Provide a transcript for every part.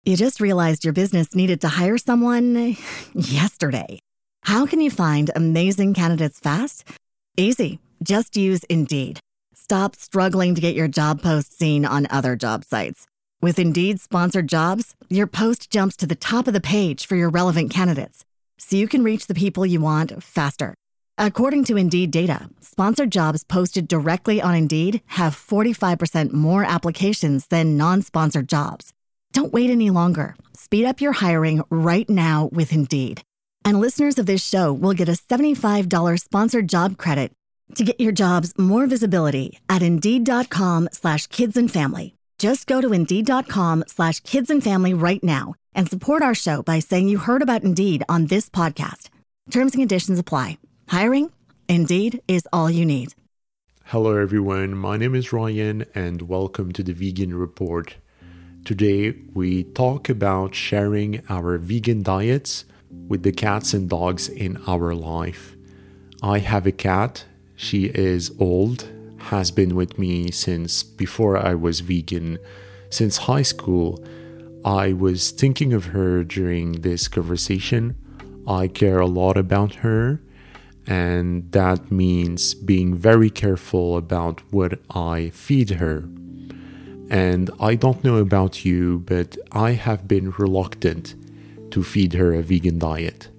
You just realized your business needed to hire someone yesterday. How can you find amazing candidates fast? Easy. Just use Indeed. Stop struggling to get your job post seen on other job sites. With Indeed sponsored jobs, your post jumps to the top of the page for your relevant candidates, so you can reach the people you want faster. According to Indeed data, sponsored jobs posted directly on Indeed have 45% more applications than non-sponsored jobs. Don't wait any longer. Speed up your hiring right now with Indeed. And listeners of this show will get a $75 sponsored job credit to get your jobs more visibility at Indeed.com/kidsandfamily. Just go to Indeed.com/kidsandfamily right now and support our show by saying you heard about Indeed on this podcast. Terms and conditions apply. Hiring? Indeed is all you need. Hello everyone, my name is Ryan and welcome to the Vegan Report. Today we talk about sharing our vegan diets with the cats and dogs in our life. I have a cat. She is old, has been with me since before I was vegan, since high school. I was thinking of her during this conversation. I care a lot about her, and that means being very careful about what I feed her. And I don't know about you, but I have been reluctant to feed her a vegan diet.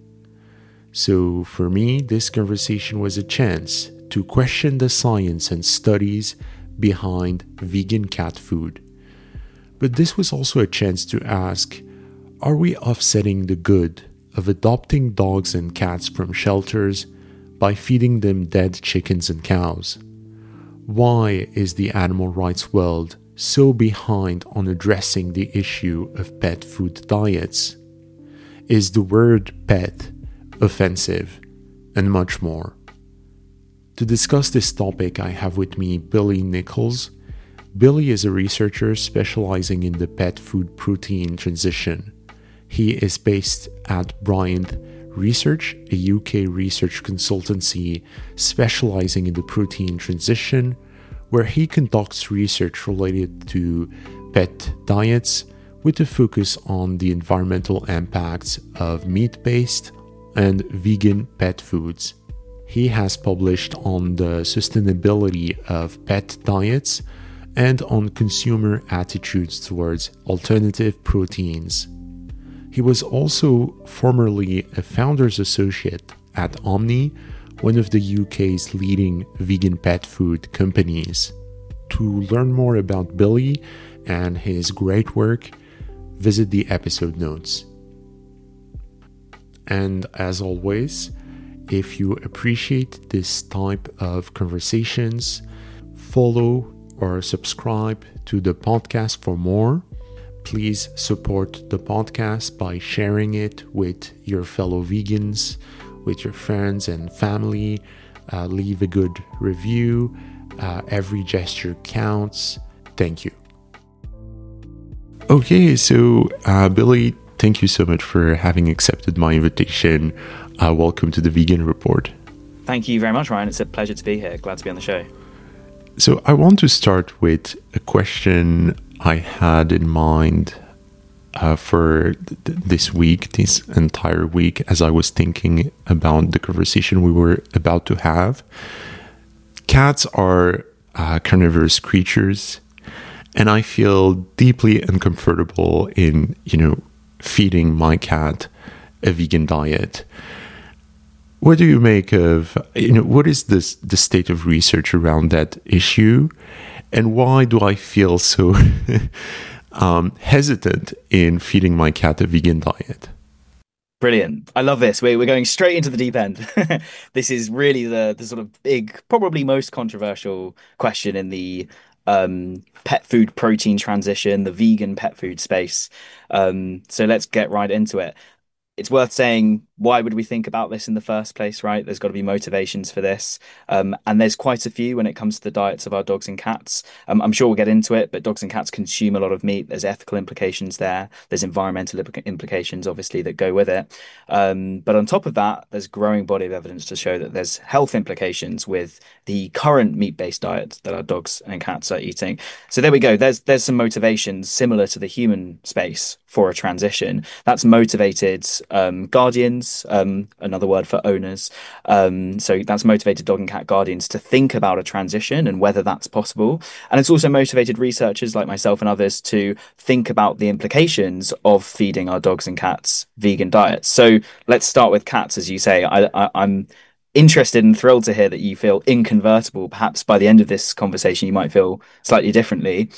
So for me, this conversation was a chance to question the science and studies behind vegan cat food. But this was also a chance to ask, are we offsetting the good of adopting dogs and cats from shelters by feeding them dead chickens and cows? Why is the animal rights world so behind on addressing the issue of pet food diets? Is the word pet offensive? And much more. To discuss this topic, I have with me Billy Nichols. Billy is a researcher specializing in the pet food protein transition. He is based at Bryant Research, a UK research consultancy specializing in the protein transition, where he conducts research related to pet diets with a focus on the environmental impacts of meat-based and vegan pet foods. He has published on the sustainability of pet diets and on consumer attitudes towards alternative proteins. He was also formerly a founder's associate at Omni, one of the UK's leading vegan pet food companies. To learn more about Billy and his great work, visit the episode notes. And as always, if you appreciate this type of conversations, follow or subscribe to the podcast for more. Please support the podcast by sharing it with your fellow vegans, with your friends and family. Leave a good review. Every gesture counts. Thank you. Okay, so Billy, thank you so much for having accepted my invitation. Welcome to the Vegan Report. Thank you very much, Ryan. It's a pleasure to be here. Glad to be on the show. So I want to start with a question I had in mind for this week, this entire week, as I was thinking about the conversation we were about to have. Cats are carnivorous creatures, and I feel deeply uncomfortable in, feeding my cat a vegan diet. What do you make of, what is the state of research around that issue? And why do I feel so hesitant in feeding my cat a vegan diet? Brilliant. I love this. We're going straight into the deep end. This is really the sort of big, probably most controversial question in the pet food protein transition, the vegan pet food space. So let's get right into it. It's worth saying why would we think about this in the first place, right? There's got to be motivations for this. And there's quite a few when it comes to the diets of our dogs and cats. I'm sure we'll get into it, but dogs and cats consume a lot of meat. There's ethical implications there. There's environmental implications, obviously, that go with it. But on top of that, there's a growing body of evidence to show that there's health implications with the current meat-based diet that our dogs and cats are eating. So there we go. There's some motivations similar to the human space for a transition. That's motivated guardians, another word for owners. So that's motivated dog and cat guardians to think about a transition and whether that's possible. And it's also motivated researchers like myself and others to think about the implications of feeding our dogs and cats vegan diets. So let's start with cats, as you say. I'm interested and thrilled to hear that you feel inconvertible. Perhaps by the end of this conversation, you might feel slightly differently.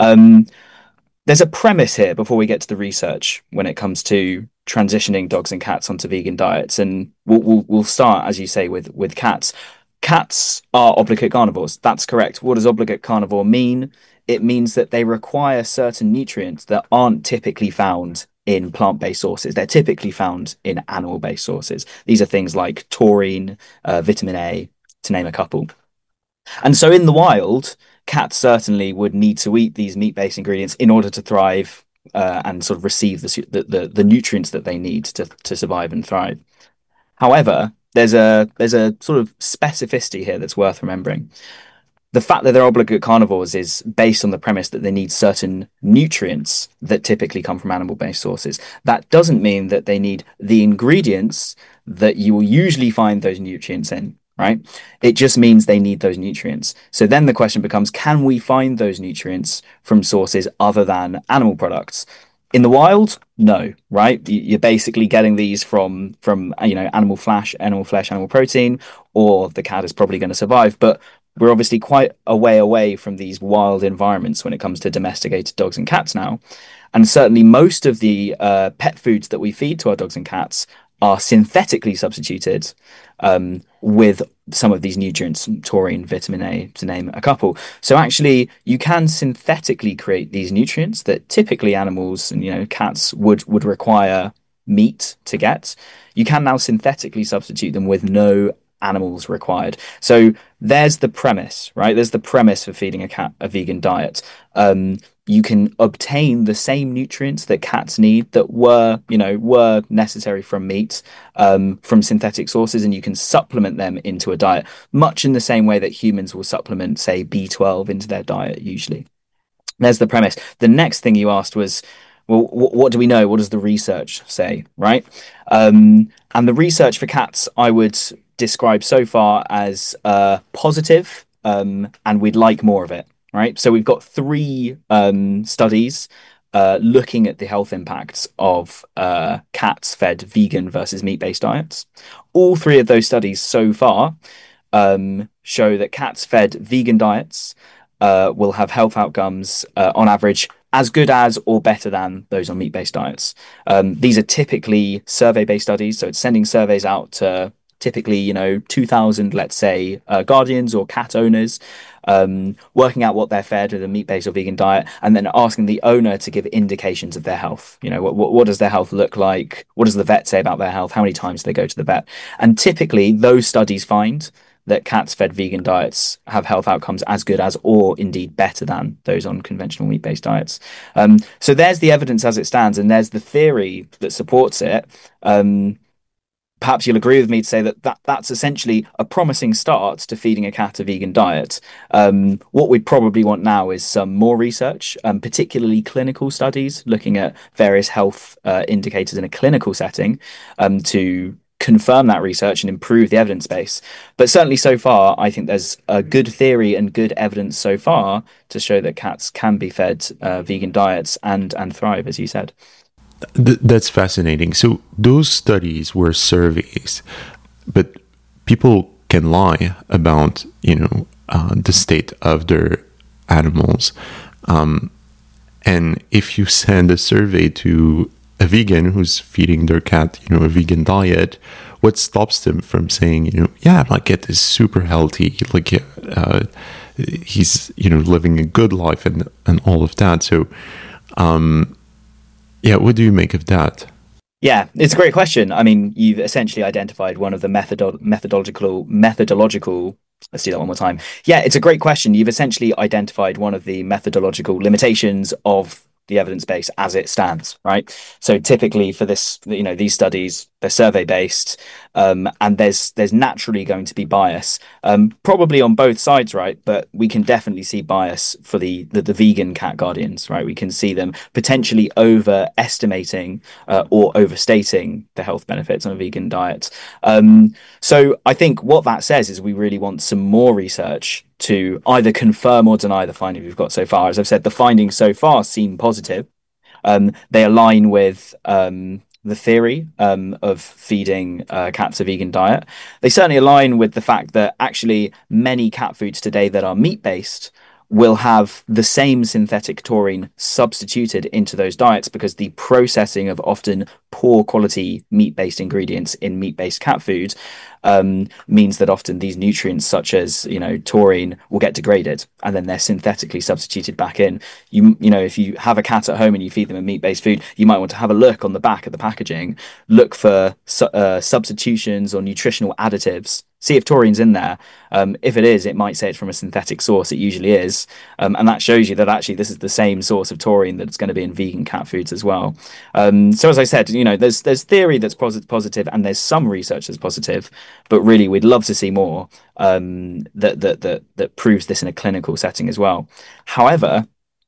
There's a premise here before we get to the research when it comes to transitioning dogs and cats onto vegan diets, and we'll start, as you say, with cats. Cats are obligate carnivores. That's correct. What does obligate carnivore mean? It means that they require certain nutrients that aren't typically found in plant-based sources. They're typically found in animal-based sources. These are things like taurine, vitamin A, to name a couple. And so in the wild, cats certainly would need to eat these meat-based ingredients in order to thrive and sort of receive the nutrients that they need to survive and thrive. However, there's a sort of specificity here that's worth remembering. The fact that they're obligate carnivores is based on the premise that they need certain nutrients that typically come from animal-based sources. That doesn't mean that they need the ingredients that you will usually find those nutrients in, right? It just means they need those nutrients. So then the question becomes, can we find those nutrients from sources other than animal products? In the wild, no, right? You're basically getting these from animal flesh, animal protein, or the cat is probably going to survive. But we're obviously quite a way away from these wild environments when it comes to domesticated dogs and cats now. And certainly most of the pet foods that we feed to our dogs and cats are synthetically substituted with some of these nutrients, taurine, vitamin A, to name a couple. So actually, you can synthetically create these nutrients that typically animals and cats would require meat to get. You can now synthetically substitute them with no animals required. So there's the premise, right? There's the premise for feeding a cat a vegan diet. You can obtain the same nutrients that cats need that were necessary from meat, from synthetic sources, and you can supplement them into a diet, much in the same way that humans will supplement, say, B12 into their diet usually. There's the premise. The next thing you asked was, well, what do we know? What does the research say, right? And the research for cats, I would describe so far as positive, and we'd like more of it. Right, so we've got 3 studies looking at the health impacts of cats fed vegan versus meat-based diets. All 3 of those studies so far show that cats fed vegan diets will have health outcomes on average as good as or better than those on meat-based diets. These are typically survey-based studies, so it's sending surveys out to typically 2,000, let's say, guardians or cat owners, working out what they're fed with a meat-based or vegan diet, and then asking the owner to give indications of their health. What does their health look like? What does the vet say about their health? How many times do they go to the vet? And typically, those studies find that cats fed vegan diets have health outcomes as good as or indeed better than those on conventional meat-based diets. So there's the evidence as it stands, and there's the theory that supports it. Perhaps you'll agree with me to say that's essentially a promising start to feeding a cat a vegan diet. What we'd probably want now is some more research, particularly clinical studies looking at various health indicators in a clinical setting to confirm that research and improve the evidence base. But certainly so far, I think there's a good theory and good evidence so far to show that cats can be fed vegan diets and thrive, as you said. That's fascinating. So those studies were surveys, but people can lie about, the state of their animals. And if you send a survey to a vegan who's feeding their cat, a vegan diet, what stops them from saying, my cat is super healthy, like he's, living a good life and all of that. So, what do you make of that? Yeah, it's a great question. I mean, you've essentially identified one of the methodological. Let's do that one more time. Yeah, it's a great question. You've essentially identified one of the methodological limitations of the evidence base as it stands, right? So typically for this, these studies, they're survey based, and there's naturally going to be bias, probably on both sides, right? But we can definitely see bias for the vegan cat guardians, right? We can see them potentially overestimating or overstating the health benefits on a vegan diet. So I think what that says is we really want some more research to either confirm or deny the findings we've got so far. As I've said, the findings so far seem positive. They align with the theory of feeding cats a vegan diet. They certainly align with the fact that actually many cat foods today that are meat based will have the same synthetic taurine substituted into those diets because the processing of often poor quality meat based ingredients in meat based cat food means that often these nutrients, such as taurine, will get degraded and then they're synthetically substituted back in. If you have a cat at home and you feed them a meat-based food, you might want to have a look on the back of the packaging, look for substitutions or nutritional additives. See if taurine's in there. If it is, it might say it's from a synthetic source. It usually is, and that shows you that actually this is the same source of taurine that's going to be in vegan cat foods as well. So as I said, there's theory that's positive, and there's some research that's positive, but really we'd love to see more that proves this in a clinical setting as well. However,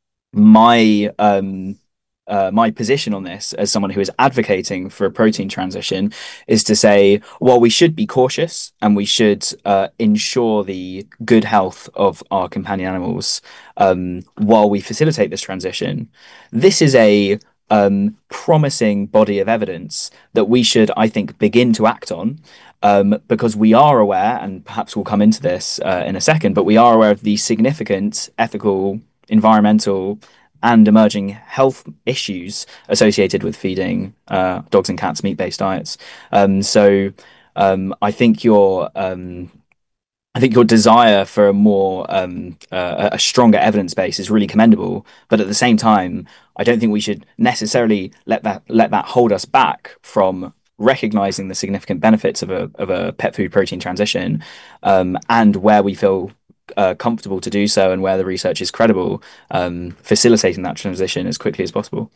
my position on this as someone who is advocating for a protein transition is to say, well, we should be cautious and we should ensure the good health of our companion animals while we facilitate this transition. This is a promising body of evidence that we should, I think, begin to act on. Because we are aware, and perhaps we'll come into this in a second, but we are aware of the significant ethical, environmental, and emerging health issues associated with feeding dogs and cats meat-based diets. So I think your desire for a more a stronger evidence base is really commendable, but at the same time, I don't think we should necessarily let that hold us back from recognizing the significant benefits of a pet food protein transition, and where we feel comfortable to do so and where the research is credible, facilitating that transition as quickly as possible.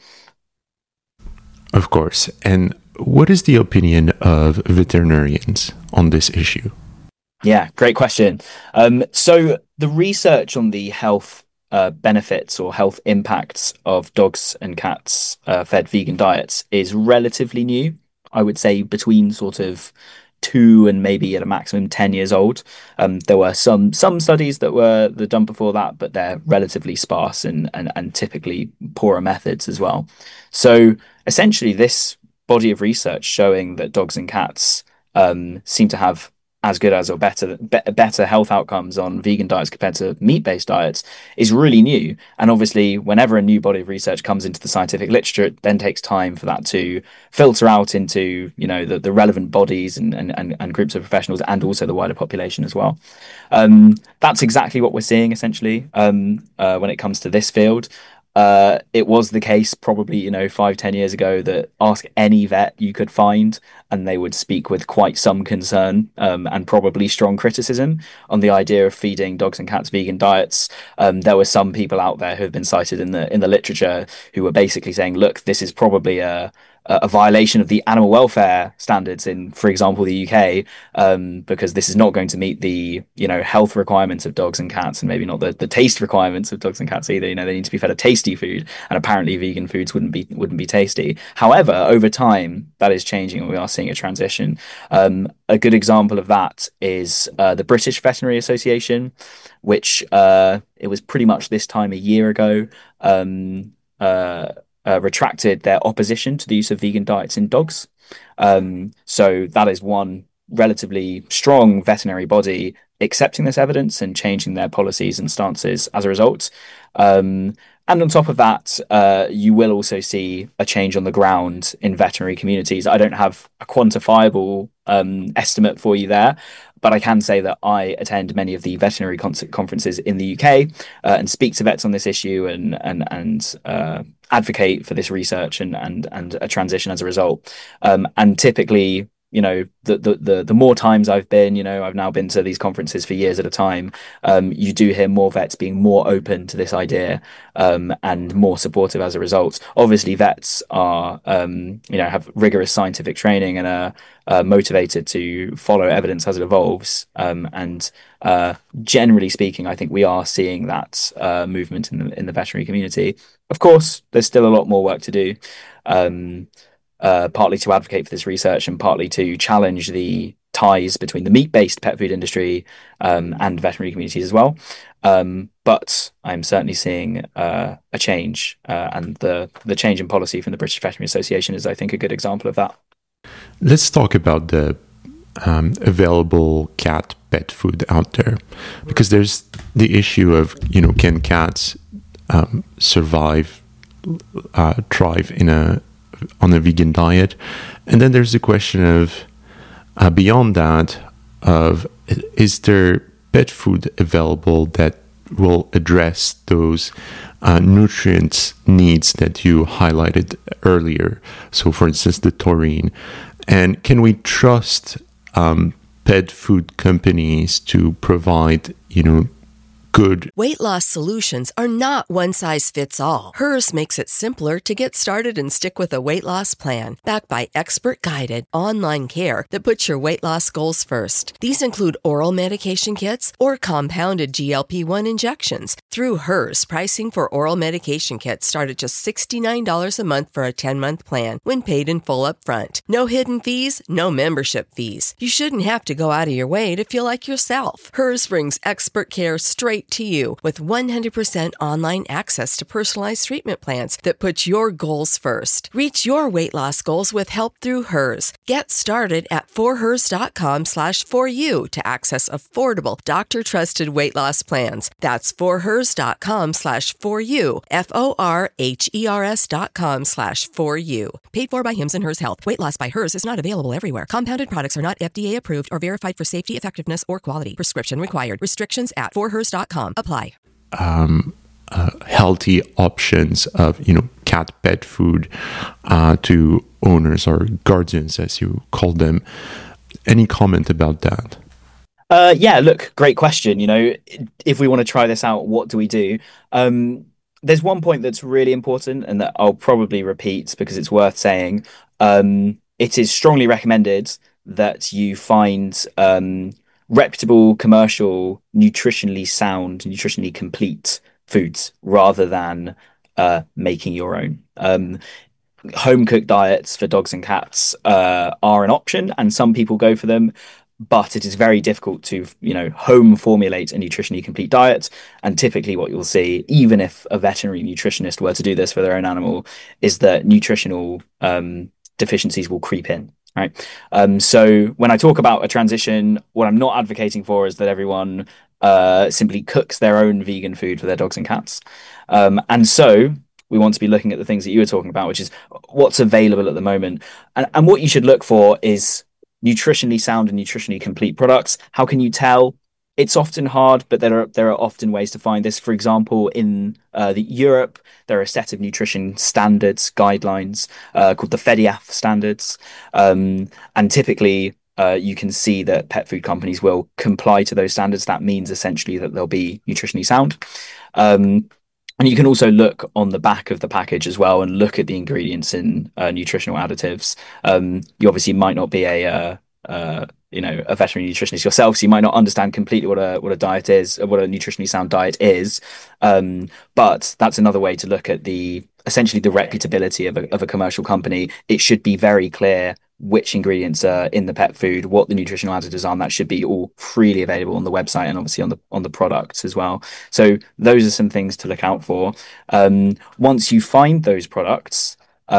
Of course. And what is the opinion of veterinarians on this issue? Yeah, great question. So the research on the health benefits or health impacts of dogs and cats fed vegan diets is relatively new. I would say between sort of 2 and maybe at a maximum 10 years old. There were some studies that were done before that, but they're relatively sparse and typically poorer methods as well. So essentially, this body of research showing that dogs and cats seem to have as good as or better health outcomes on vegan diets compared to meat-based diets is really new. And obviously, whenever a new body of research comes into the scientific literature, it then takes time for that to filter out into the relevant bodies and groups of professionals and also the wider population as well. That's exactly what we're seeing essentially when it comes to this field. It was the case probably 5-10 years ago that ask any vet you could find and they would speak with quite some concern and probably strong criticism on the idea of feeding dogs and cats vegan diets. There were some people out there who have been cited in the literature who were basically saying, look, this is probably a violation of the animal welfare standards in, for example, the UK, because this is not going to meet the health requirements of dogs and cats, and maybe not the taste requirements of dogs and cats either. They need to be fed a tasty food, and apparently vegan foods wouldn't be tasty. However, over time, that is changing, and we are seeing a transition. A good example of that is the British Veterinary Association, which it was pretty much this time a year ago. Retracted their opposition to the use of vegan diets in dogs. So that is one relatively strong veterinary body accepting this evidence and changing their policies and stances as a result. And on top of that, you will also see a change on the ground in veterinary communities. I don't have a quantifiable estimate for you there, but I can say that I attend many of the veterinary conferences in the UK and speak to vets on this issue and advocate for this research and a transition as a result. And typically, the more times I've been, I've now been to these conferences for years at a time. You do hear more vets being more open to this idea and more supportive as a result. Obviously, vets are, have rigorous scientific training and are motivated to follow evidence as it evolves. And generally speaking, I think we are seeing that movement in the veterinary community. Of course, there's still a lot more work to do. Partly to advocate for this research and partly to challenge the ties between the meat-based pet food industry and veterinary communities as well. But I'm certainly seeing a change, and the change in policy from the British Veterinary Association is, I think, a good example of that. Let's talk about the available cat pet food out there, because there's the issue of, can cats survive, thrive on a vegan diet? And then there's the question of, beyond that, is there pet food available that will address those nutrients needs that you highlighted earlier? So, for instance, the taurine. And can we trust pet food companies to provide, good weight loss solutions are not one size fits all. Hers makes it simpler to get started and stick with a weight loss plan, backed by expert-guided online care that puts your weight loss goals first. These include oral medication kits or compounded GLP-1 injections. Through Hers, pricing for oral medication kits start at just $69 a month for a 10-month plan when paid in full upfront. No hidden fees, no membership fees. You shouldn't have to go out of your way to feel like yourself. Hers brings expert care straight to you with 100% online access to personalized treatment plans that put your goals first. Reach your weight loss goals with help through Hers. Get started at forhers.com/4u to access affordable, doctor-trusted weight loss plans. That's forhers.com/4u, forhers.com/4u. Paid for by Hims and Hers Health. Weight loss by Hers is not available everywhere. Compounded products are not FDA approved or verified for safety, effectiveness, or quality. Prescription required. Restrictions at forhers.com. Apply. Healthy options of cat pet food to owners or guardians, as you call them. Any comment about that? Yeah, look, great question. If we want to try this out, what do we do? There's one point that's really important and that I'll probably repeat because it's worth saying. It is strongly recommended that you find reputable, commercial, nutritionally sound, nutritionally complete foods rather than making your own. Home cooked diets for dogs and cats are an option, and some people go for them, but it is very difficult to home formulate a nutritionally complete diet. And typically what you'll see, even if a veterinary nutritionist were to do this for their own animal, is that nutritional deficiencies will creep in. Right. So when I talk about a transition, what I'm not advocating for is that everyone simply cooks their own vegan food for their dogs and cats. And so we want to be looking at the things that you were talking about, which is what's available at the moment. And what you should look for is nutritionally sound and nutritionally complete products. How can you tell? It's often hard, but there are often ways to find this. For example, in Europe, there are a set of nutrition standards, guidelines called the FEDIAF standards. And typically, you can see that pet food companies will comply to those standards. That means essentially that they'll be nutritionally sound. And you can also look on the back of the package as well and look at the ingredients in nutritional additives. You obviously might not be a veterinary nutritionist yourself, so you might not understand completely what a diet is, what a nutritionally sound diet is. But that's another way to look at essentially the reputability of a commercial company. It should be very clear which ingredients are in the pet food, what the nutritional additives are, and that should be all freely available on the website and obviously on the products as well. So those are some things to look out for. Once you find those products,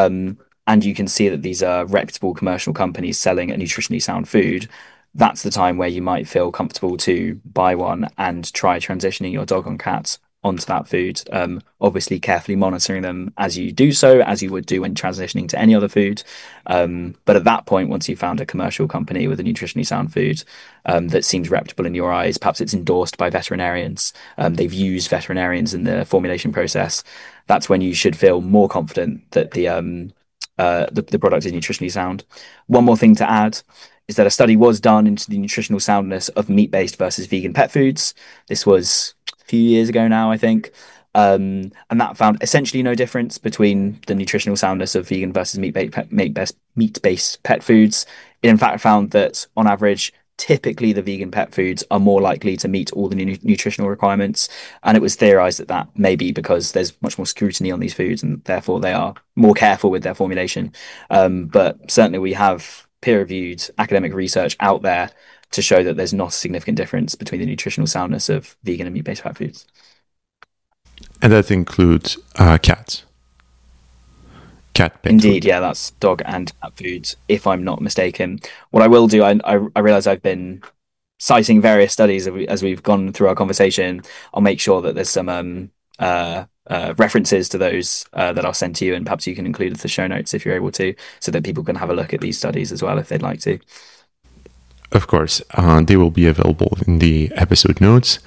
and you can see that these are reputable commercial companies selling a nutritionally sound food, that's the time where you might feel comfortable to buy one and try transitioning your dog or cat onto that food. Obviously, carefully monitoring them as you do so, as you would do when transitioning to any other food. But at that point, once you found a commercial company with a nutritionally sound food that seems reputable in your eyes, perhaps it's endorsed by veterinarians, they've used veterinarians in the formulation process. That's when you should feel more confident that the product is nutritionally sound. One more thing to add is that a study was done into the nutritional soundness of meat-based versus vegan pet foods. This was a few years ago now, I think. And that found essentially no difference between the nutritional soundness of vegan versus meat-based pet foods. It in fact found that on average, typically the vegan pet foods are more likely to meet all the nutritional requirements. And it was theorized that that may be because there's much more scrutiny on these foods and therefore they are more careful with their formulation. But certainly we have peer-reviewed academic research out there to show that there's not a significant difference between the nutritional soundness of vegan and meat-based pet foods. And that includes cats. Cat pet Indeed, food. yeah, that's dog and cat foods, if I'm not mistaken. What I will do, I realize I've been citing various studies as we've gone through our conversation. I'll make sure that there's some references to those that I'll send to you, and perhaps you can include the show notes if you're able to, so that people can have a look at these studies as well if they'd like to. Of course, they will be available in the episode notes.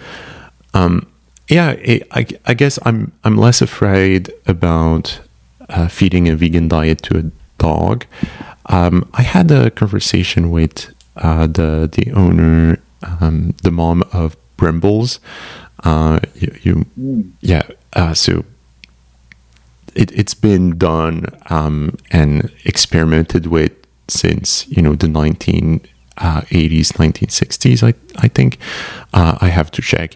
I guess I'm less afraid about feeding a vegan diet to a dog. I had a conversation with the owner, the mom of Brimbles. So it's been done and experimented with since the 1980s, 1960s. I think I have to check.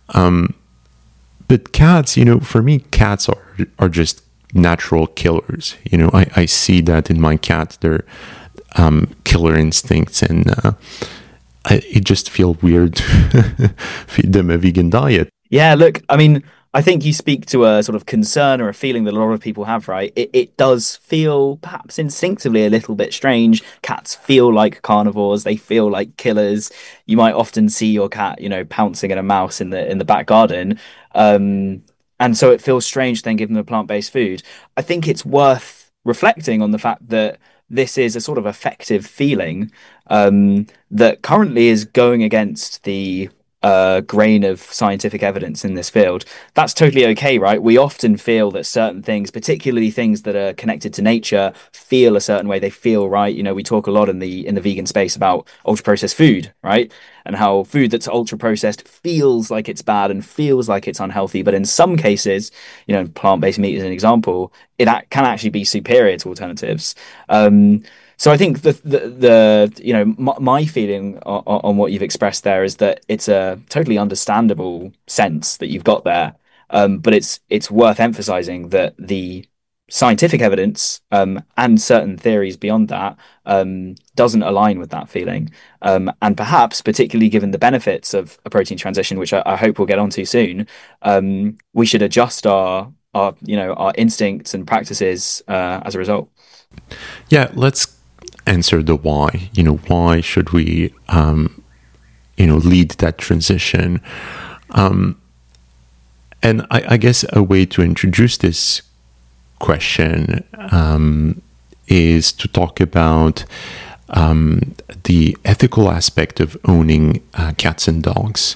But cats, for me, cats are just natural killers. I see that in my cat, their killer instincts, and it just feels weird to feed them a vegan diet. Yeah, look, I mean, I think you speak to a sort of concern or a feeling that a lot of people have, right? It does feel perhaps instinctively a little bit strange. Cats feel like carnivores, they feel like killers. You might often see your cat, pouncing at a mouse in the back garden. And so it feels strange to then give them a plant-based food. I think it's worth reflecting on the fact that this is a sort of effective feeling that currently is going against the grain of scientific evidence in this field. That's totally okay, right? We often feel that certain things, particularly things that are connected to nature, feel a certain way. They feel right. We talk a lot in the vegan space about ultra-processed food, right? And how food that's ultra-processed feels like it's bad and feels like it's unhealthy. But in some cases, plant-based meat is an example, it can actually be superior to alternatives. So I think my feeling on what you've expressed there is that it's a totally understandable sense that you've got there, but it's worth emphasizing that the scientific evidence and certain theories beyond that doesn't align with that feeling, and perhaps particularly given the benefits of a protein transition, which I hope we'll get onto soon, we should adjust our instincts and practices as a result. Yeah, let's answer the why. Why should we lead that transition? And I guess a way to introduce this question is to talk about the ethical aspect of owning cats and dogs.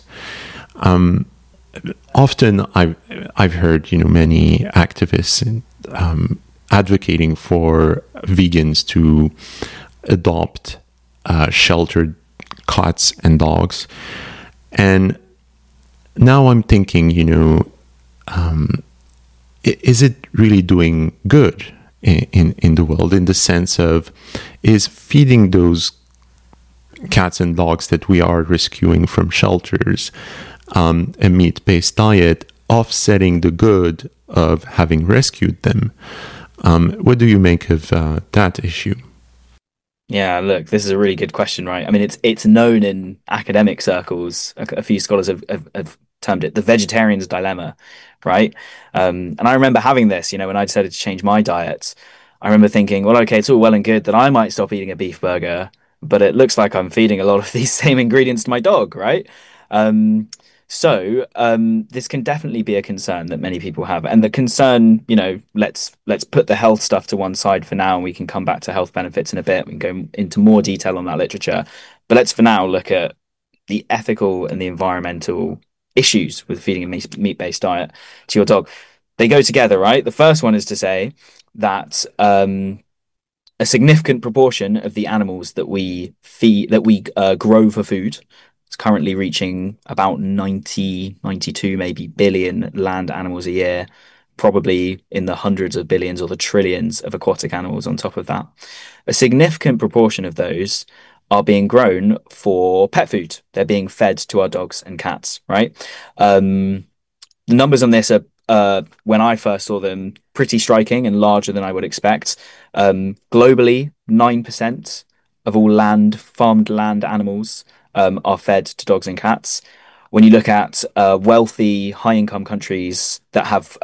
Often I've heard many activists advocating for vegans to adopt sheltered cats and dogs, and now I'm thinking, is it really doing good in the world, in the sense of, is feeding those cats and dogs that we are rescuing from shelters a meat-based diet offsetting the good of having rescued them? What do you make of that issue? Yeah, look, this is a really good question, right? I mean, it's known in academic circles. A few scholars have termed it the vegetarian's dilemma, right? And I remember having this, when I decided to change my diet. I remember thinking, well, okay, it's all well and good that I might stop eating a beef burger, but it looks like I'm feeding a lot of these same ingredients to my dog, right? So this can definitely be a concern that many people have, and the concern, let's put the health stuff to one side for now, and we can come back to health benefits in a bit. We can go into more detail on that literature, but let's for now look at the ethical and the environmental issues with feeding a meat-based diet to your dog. They go together, right? The first one is to say that a significant proportion of the animals that we feed, that we grow for food, it's currently reaching about 90, 92 maybe billion land animals a year, probably in the hundreds of billions or the trillions of aquatic animals on top of that. A significant proportion of those are being grown for pet food. They're being fed to our dogs and cats, right? The numbers on this are, when I first saw them, pretty striking and larger than I would expect. Globally, 9% of all farmed land animals are fed to dogs and cats. When you look at wealthy, high-income countries that have,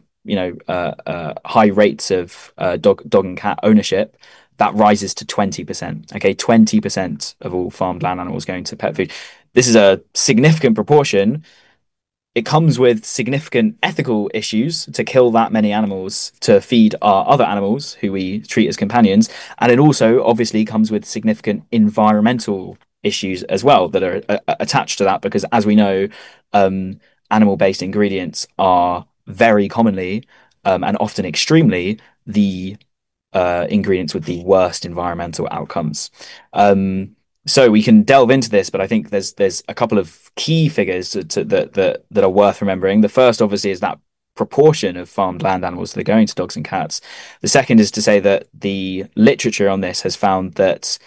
high rates of dog and cat ownership, that rises to 20%. Okay, 20% of all farmed land animals going to pet food. This is a significant proportion. It comes with significant ethical issues to kill that many animals to feed our other animals who we treat as companions. And it also obviously comes with significant environmental issues as well that are attached to that, because as we know, animal-based ingredients are very commonly and often extremely the ingredients with the worst environmental outcomes. So we can delve into this, but I think there's a couple of key figures that are worth remembering. The first, obviously, is that proportion of farmed land animals that are going to dogs and cats. The second is to say that the literature on this has found that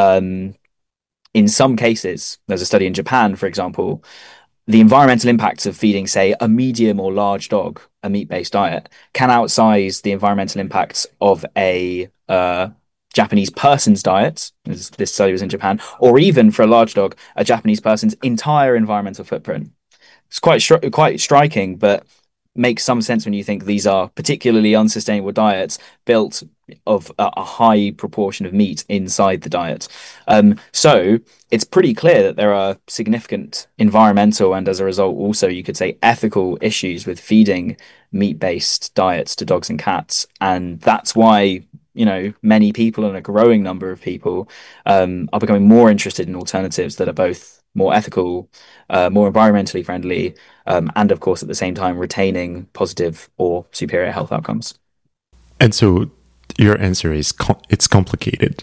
in some cases, there's a study in Japan, for example, the environmental impacts of feeding, say, a medium or large dog a meat-based diet can outsize the environmental impacts of a Japanese person's diet. This study was in Japan, or even for a large dog, a Japanese person's entire environmental footprint. It's quite striking, but makes some sense when you think these are particularly unsustainable diets built of a high proportion of meat inside the diet. So it's pretty clear that there are significant environmental and, as a result, also you could say ethical issues with feeding meat-based diets to dogs and cats, and that's why many people and a growing number of people are becoming more interested in alternatives that are both more ethical, more environmentally friendly, and of course at the same time retaining positive or superior health outcomes. And so your answer is it's complicated.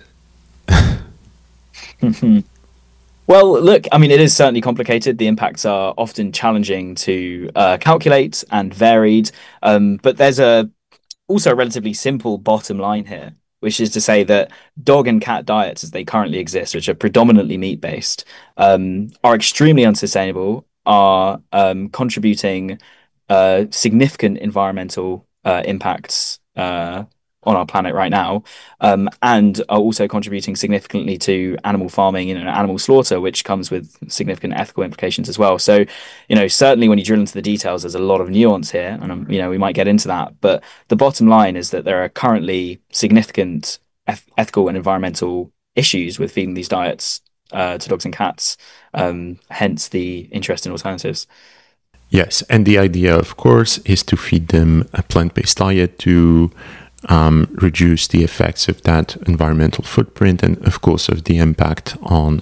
Well, look, I mean, it is certainly complicated. The impacts are often challenging to calculate and varied, but there's also a relatively simple bottom line here, which is to say that dog and cat diets as they currently exist, which are predominantly meat-based, are extremely unsustainable, are contributing significant environmental impacts on our planet right now, and are also contributing significantly to animal farming and animal slaughter, which comes with significant ethical implications as well. So, certainly when you drill into the details, there's a lot of nuance here, and we might get into that. But the bottom line is that there are currently significant ethical and environmental issues with feeding these diets to dogs and cats. Hence the interest in alternatives. Yes, and the idea, of course, is to feed them a plant-based diet to reduce the effects of that environmental footprint and, of course, of the impact on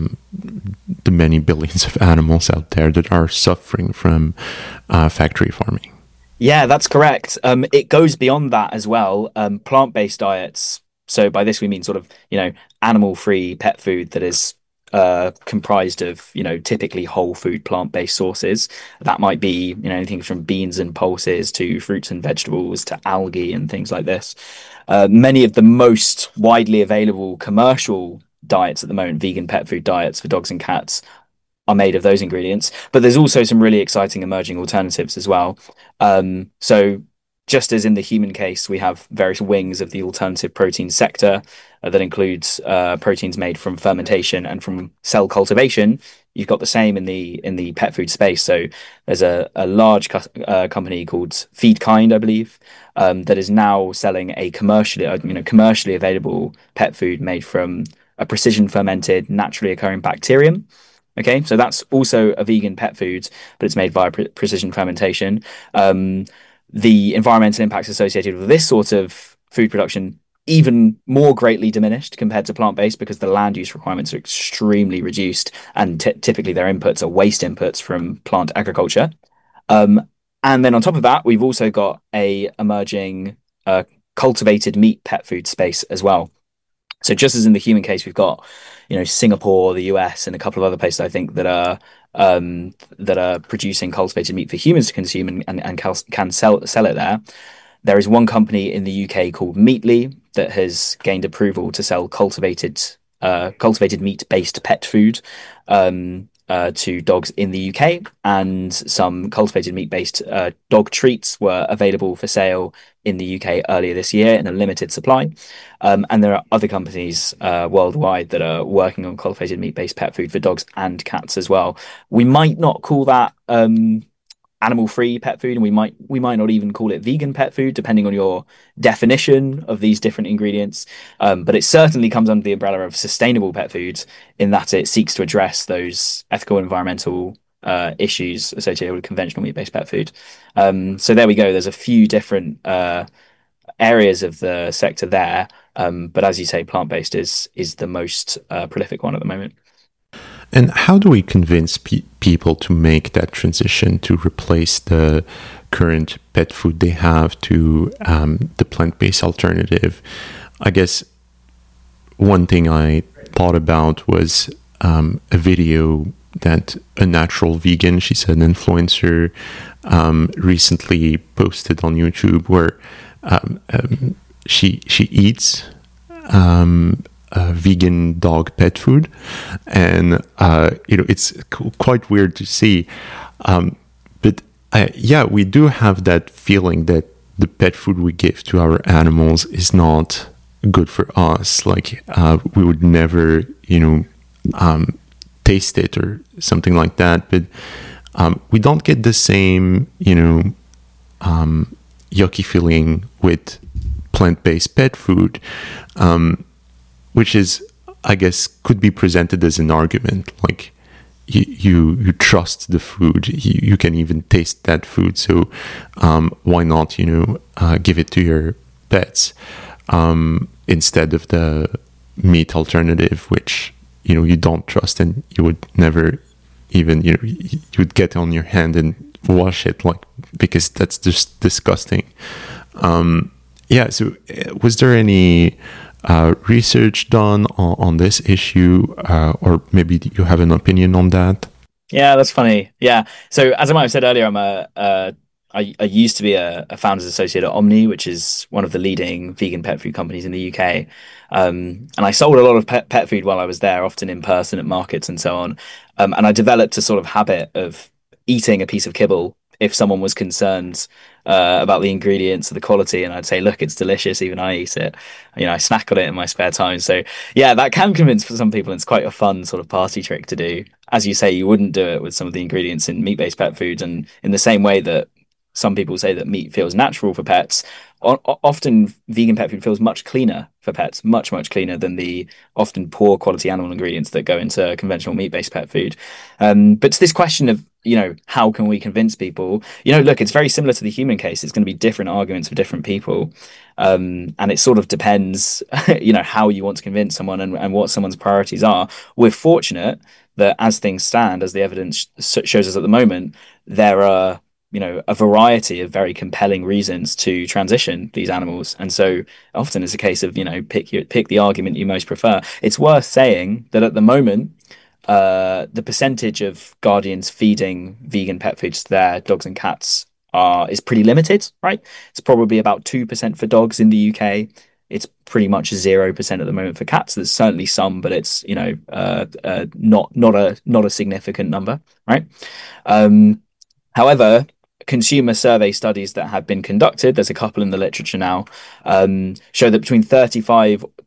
the many billions of animals out there that are suffering from factory farming. Yeah, that's correct. It goes beyond that as well. Plant-based diets. So by this we mean sort of, animal-free pet food that is comprised of typically whole food plant-based sources. That might be anything from beans and pulses to fruits and vegetables to algae and things like this. Many of the most widely available commercial diets at the moment, vegan pet food diets for dogs and cats, are made of those ingredients, but there's also some really exciting emerging alternatives as well. So just as in the human case, we have various wings of the alternative protein sector that includes proteins made from fermentation and from cell cultivation. You've got the same in the pet food space. So there's a large company called Feedkind, I believe, that is now selling a commercially available pet food made from a precision fermented, naturally occurring bacterium. Okay, so that's also a vegan pet food, but it's made via precision fermentation. The environmental impacts associated with this sort of food production even more greatly diminished compared to plant-based because the land use requirements are extremely reduced, and typically their inputs are waste inputs from plant agriculture. Um, and then on top of that, we've also got a emerging cultivated meat pet food space as well. So just as in the human case, we've got, Singapore, the US, and a couple of other places I think that are producing cultivated meat for humans to consume and can sell it there. There is one company in the UK called Meatly that has gained approval to sell cultivated meat based pet food to dogs in the UK, and some cultivated meat based dog treats were available for sale in the UK earlier this year in a limited supply. And there are other companies worldwide that are working on cultivated meat based pet food for dogs and cats as well. We might not call that animal free pet food, and we might not even call it vegan pet food depending on your definition of these different ingredients, but it certainly comes under the umbrella of sustainable pet foods in that it seeks to address those ethical and environmental issues associated with conventional meat-based pet food. So there we go, there's a few different areas of the sector there, but as you say, plant-based is the most prolific one at the moment. And how do we convince people to make that transition to replace the current pet food they have to the plant-based alternative? I guess one thing I thought about was a video that a natural vegan, she's an influencer, recently posted on YouTube where she eats vegan dog pet food, and it's quite weird to see, but yeah, we do have that feeling that the pet food we give to our animals is not good for us. Like we would never taste it or something like that, but we don't get the same yucky feeling with plant-based pet food, which is, I guess, could be presented as an argument. Like you trust the food, you can even taste that food, so why not give it to your pets instead of the meat alternative, which you don't trust, and you would never even you would get on your hand and wash it, like, because that's just disgusting. So was there any research done on this issue, or maybe you have an opinion on that? Yeah, that's funny. Yeah, so as I might have said earlier, I used to be a founders associate at Omni, which is one of the leading vegan pet food companies in the UK, and I sold a lot of pet food while I was there, often in person at markets and so on, and I developed a sort of habit of eating a piece of kibble if someone was concerned about the ingredients or the quality, and I'd say, look, it's delicious, even I eat it. I snack on it in my spare time. So yeah, that can convince for some people. It's quite a fun sort of party trick to do. As you say, you wouldn't do it with some of the ingredients in meat-based pet foods, and in the same way that some people say that meat feels natural for pets, often vegan pet food feels much cleaner for pets, much cleaner than the often poor quality animal ingredients that go into conventional meat-based pet food. But to this question of how can we convince people, look, it's very similar to the human case. It's going to be different arguments for different people, and it sort of depends how you want to convince someone and what someone's priorities are. We're fortunate that as things stand, as the evidence shows us at the moment, there are a variety of very compelling reasons to transition these animals. And so often it's a case of, pick the argument you most prefer. It's worth saying that at the moment, the percentage of guardians feeding vegan pet foods to their dogs and cats is pretty limited, right? It's probably about 2% for dogs in the UK. It's pretty much 0% at the moment for cats. There's certainly some, but it's not a significant number, right? However, consumer survey studies that have been conducted, there's a couple in the literature now, show that between 35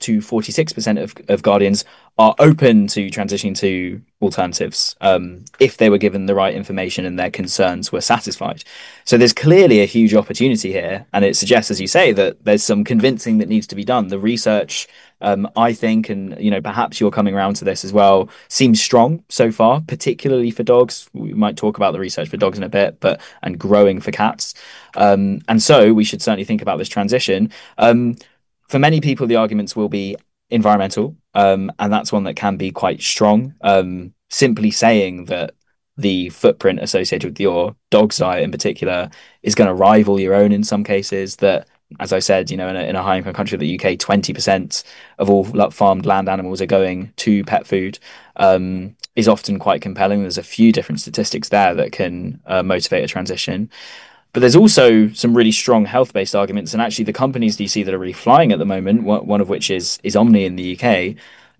to 46% of guardians are open to transitioning to alternatives if they were given the right information and their concerns were satisfied. So there's clearly a huge opportunity here, and it suggests, as you say, that there's some convincing that needs to be done. The research, I think, and perhaps you're coming around to this as well, seems strong so far, particularly for dogs. We might talk about the research for dogs in a bit, and growing for cats. And so we should certainly think about this transition. For many people, the arguments will be environmental, and that's one that can be quite strong. Simply saying that the footprint associated with your dog's diet in particular is going to rival your own in some cases. That, as I said, in a high income country, the UK, 20% of all farmed land animals are going to pet food, is often quite compelling. There's a few different statistics there that can motivate a transition. But there's also some really strong health-based arguments, and actually the companies you see that are really flying at the moment, one of which is Omni in the UK,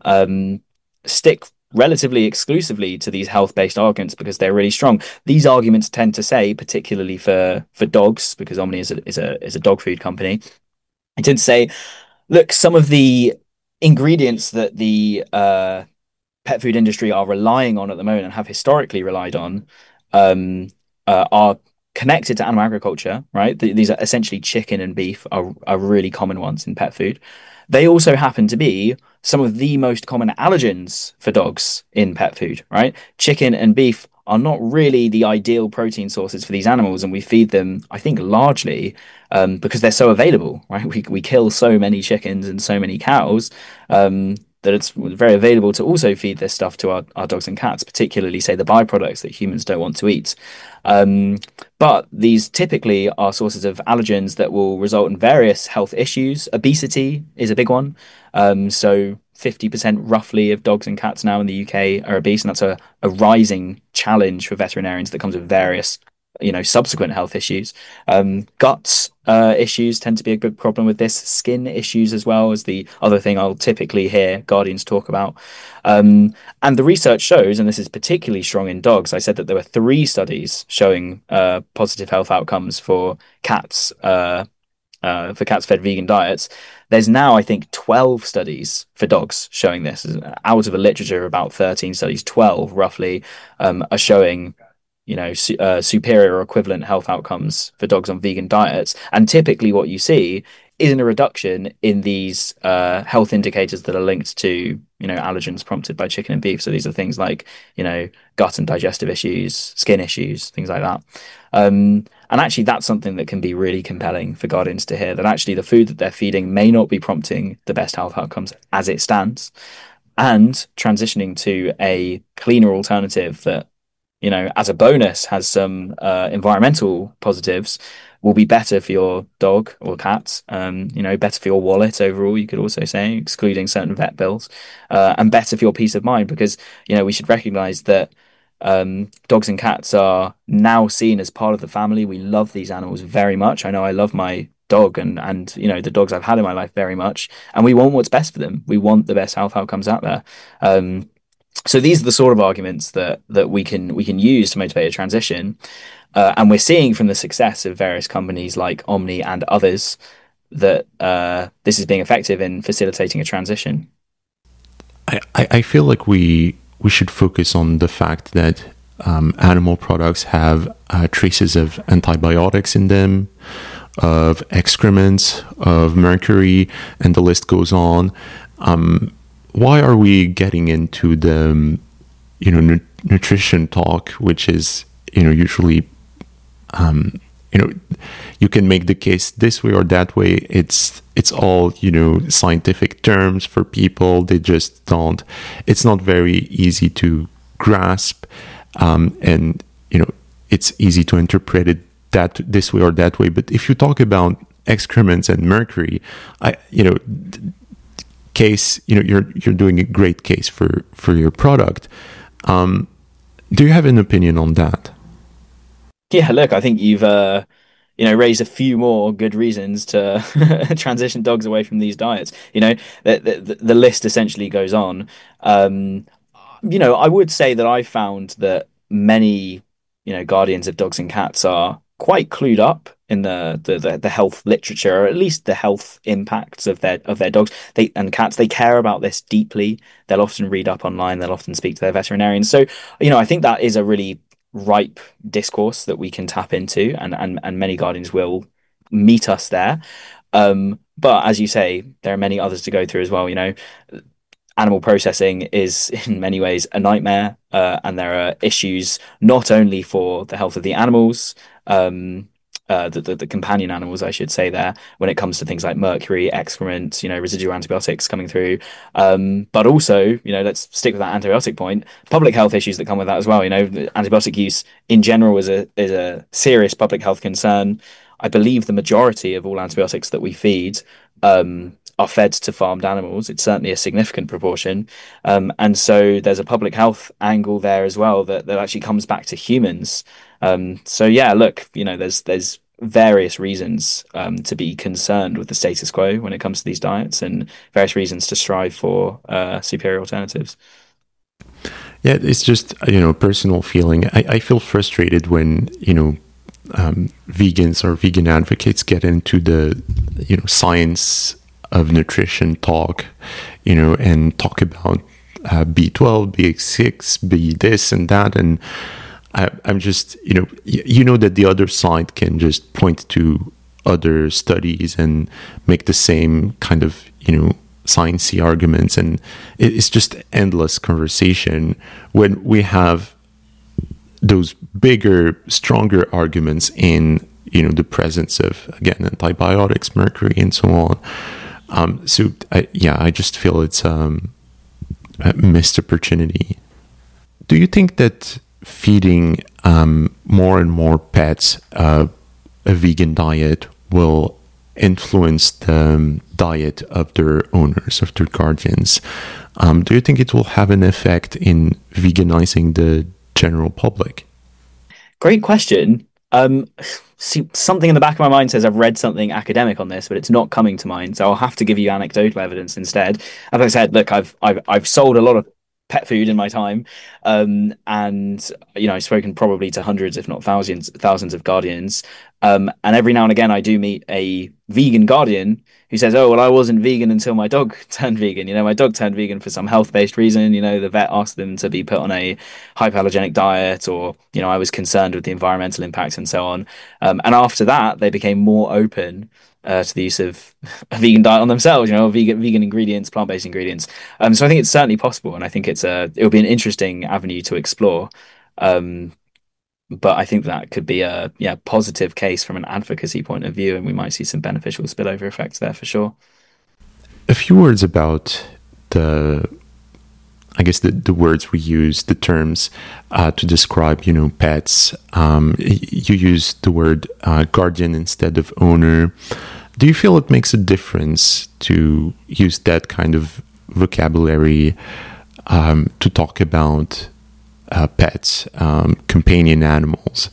stick relatively exclusively to these health-based arguments because they're really strong. These arguments tend to say, particularly for dogs, because Omni is a dog food company, I tend to say, look, some of the ingredients that the pet food industry are relying on at the moment and have historically relied on are connected to animal agriculture, right? These are essentially chicken and beef are really common ones in pet food. They also happen to be some of the most common allergens for dogs in pet food, right? Chicken and beef are not really the ideal protein sources for these animals, and we feed them, I think, largely because they're so available, right? We kill so many chickens and so many cows that it's very available to also feed this stuff to our dogs and cats, particularly, say, the byproducts that humans don't want to eat. But these typically are sources of allergens that will result in various health issues. Obesity is a big one. So 50% roughly of dogs and cats now in the UK are obese, and that's a rising challenge for veterinarians that comes with various subsequent health issues. Gut issues tend to be a good problem with this. Skin issues as well is the other thing I'll typically hear guardians talk about. And the research shows, and this is particularly strong in dogs, I said that there were 3 studies showing positive health outcomes for cats fed vegan diets. There's now, I think, 12 studies for dogs showing this. Out of a literature of about 13 studies, 12 roughly are showing superior or equivalent health outcomes for dogs on vegan diets. And typically what you see isn't a reduction in these health indicators that are linked to allergens prompted by chicken and beef. So these are things like gut and digestive issues, skin issues, things like that. And actually that's something that can be really compelling for guardians to hear, that actually the food that they're feeding may not be prompting the best health outcomes as it stands, and transitioning to a cleaner alternative that as a bonus has some environmental positives will be better for your dog or cat, better for your wallet overall, you could also say, excluding certain vet bills, and better for your peace of mind, because we should recognize that dogs and cats are now seen as part of the family. We love these animals very much. I know I love my dog and the dogs I've had in my life very much, and we want what's best for them. We want the best health outcomes out there. So these are the sort of arguments that we can use to motivate a transition, and we're seeing from the success of various companies like Omni and others that this is being effective in facilitating a transition. I feel like we should focus on the fact that animal products have traces of antibiotics in them, of excrements, of mercury, and the list goes on. Why are we getting into the nutrition talk, which is usually you can make the case this way or that way. It's all scientific terms for people. They just don't. It's not very easy to grasp, and it's easy to interpret it that this way or that way. But if you talk about excrements and mercury, you're doing a great case for your product. Do you have an opinion on that? Yeah, look, I think you've raised a few more good reasons to transition dogs away from these diets. The list essentially goes on. I would say that I found that many guardians of dogs and cats are quite clued up in the health literature, or at least the health impacts of their dogs and cats. They care about this deeply. They'll often read up online. They'll often speak to their veterinarians. So, I think that is a really ripe discourse that we can tap into, and many guardians will meet us there. But as you say, there are many others to go through as well. Animal processing is in many ways a nightmare, and there are issues not only for the health of the animals, the companion animals, I should say, there, when it comes to things like mercury, excrement, residual antibiotics coming through, but also, let's stick with that antibiotic point, public health issues that come with that as well. Antibiotic use in general is a serious public health concern. I believe the majority of all antibiotics that we feed are fed to farmed animals. It's certainly a significant proportion. And so there's a public health angle there as well that actually comes back to humans. So yeah, look, there's various reasons to be concerned with the status quo when it comes to these diets, and various reasons to strive for superior alternatives. Yeah, it's just, personal feeling. I feel frustrated when, vegans or vegan advocates get into the, science of nutrition talk, and talk about B12, B6, B this and that. And I'm just, that the other side can just point to other studies and make the same kind of, sciencey arguments. And it's just endless conversation when we have those bigger, stronger arguments in, the presence of, again, antibiotics, mercury, and so on. So I just feel it's a missed opportunity. Do you think that feeding more and more pets a vegan diet will influence the diet of their owners, of their guardians? Do you think it will have an effect in veganizing the general public? Great question. See, something in the back of my mind says I've read something academic on this, but it's not coming to mind. So I'll have to give you anecdotal evidence instead. As I said, look, I've sold a lot of pet food in my time, and I've spoken probably to hundreds, if not thousands of guardians. And every now and again, I do meet a vegan guardian who says, "Oh, well, I wasn't vegan until my dog turned vegan. My dog turned vegan for some health-based reason. The vet asked them to be put on a hypoallergenic diet, or I was concerned with the environmental impacts and so on. And after that, they became more open to the use of a vegan diet on themselves. Vegan ingredients, plant-based ingredients. So I think it's certainly possible, and I think it'll be an interesting avenue to explore. But I think that could be a positive case from an advocacy point of view, and we might see some beneficial spillover effects there for sure. A few words about the words we use, the terms to describe, pets. You use the word guardian instead of owner. Do you feel it makes a difference to use that kind of vocabulary to talk about pets, companion animals?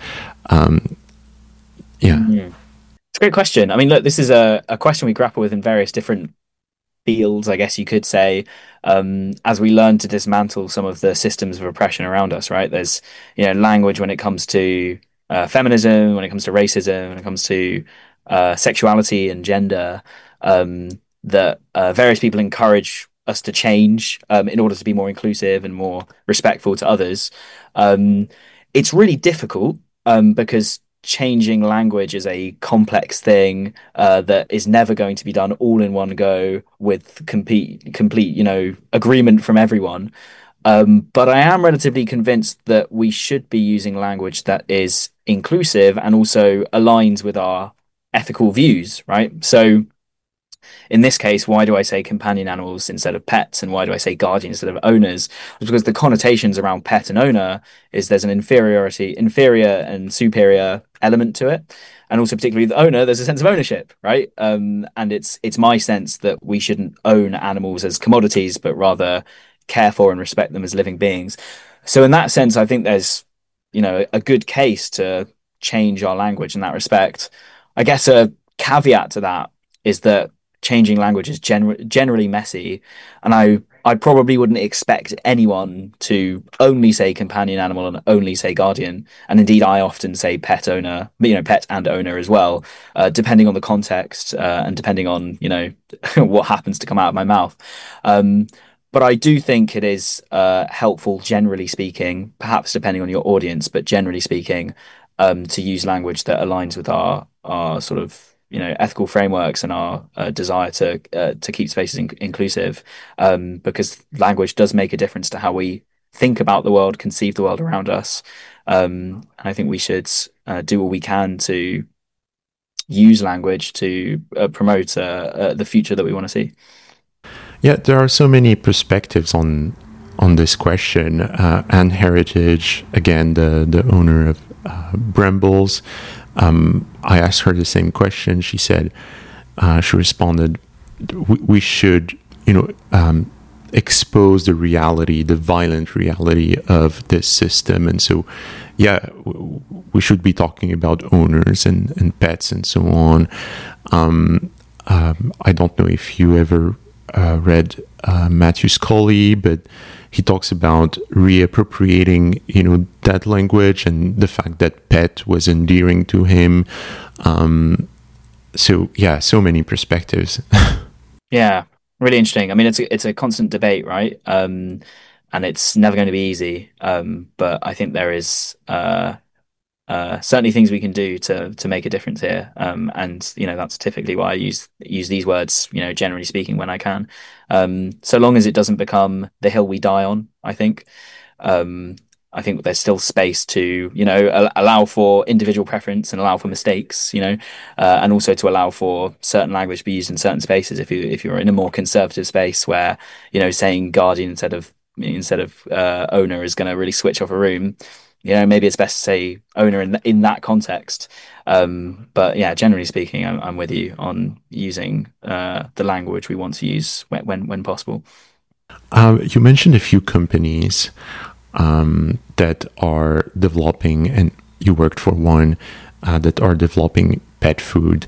It's a great question. I mean, look, this is a question we grapple with in various different fields, I guess you could say, as we learn to dismantle some of the systems of oppression around us, right? There's, language when it comes to feminism, when it comes to racism, when it comes to sexuality and gender, that various people encourage us to change in order to be more inclusive and more respectful to others. It's really difficult because changing language is a complex thing that is never going to be done all in one go with complete, agreement from everyone. But I am relatively convinced that we should be using language that is inclusive and also aligns with our ethical views, right? So in this case, why do I say companion animals instead of pets? And why do I say guardian instead of owners? It's because the connotations around pet and owner is there's an inferior and superior element to it. And also particularly the owner, there's a sense of ownership, right? And it's my sense that we shouldn't own animals as commodities, but rather care for and respect them as living beings. So in that sense, I think there's, a good case to change our language in that respect. I guess a caveat to that is that changing language is generally messy, and I I probably wouldn't expect anyone to only say companion animal and only say guardian. And indeed, I often say pet owner, pet and owner as well, depending on the context and depending on, what happens to come out of my mouth. But I do think it is helpful, generally speaking, perhaps depending on your audience, but generally speaking, to use language that aligns with our sort of ethical frameworks and our desire to keep spaces inclusive, because language does make a difference to how we think about the world, conceive the world around us. And I think we should do what we can to use language to promote the future that we want to see. Yeah, there are so many perspectives on this question. Anne Heritage, again, the owner of Brambles. I asked her the same question. She said, she responded, we should, expose the reality, the violent reality of this system. And so, yeah, we should be talking about owners and pets and so on. I don't know if you ever read Matthew Scully, but he talks about reappropriating, that language and the fact that pet was endearing to him. So yeah, so many perspectives. Yeah, really interesting. I mean, it's a constant debate, right? And it's never going to be easy. But I think there is certainly things we can do to make a difference here. And that's typically why I use these words, generally speaking, when I can. So long as it doesn't become the hill we die on, I think. I think there's still space to, allow for individual preference and allow for mistakes, and also to allow for certain language to be used in certain spaces. If you're in a more conservative space where, saying guardian instead of owner is going to really switch off a room, maybe it's best to say owner in that context. But yeah, generally speaking, I'm with you on using the language we want to use when possible. You mentioned a few companies that are developing, and you worked for one that are developing pet food.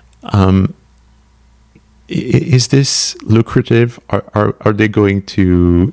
Is this lucrative? Are they going to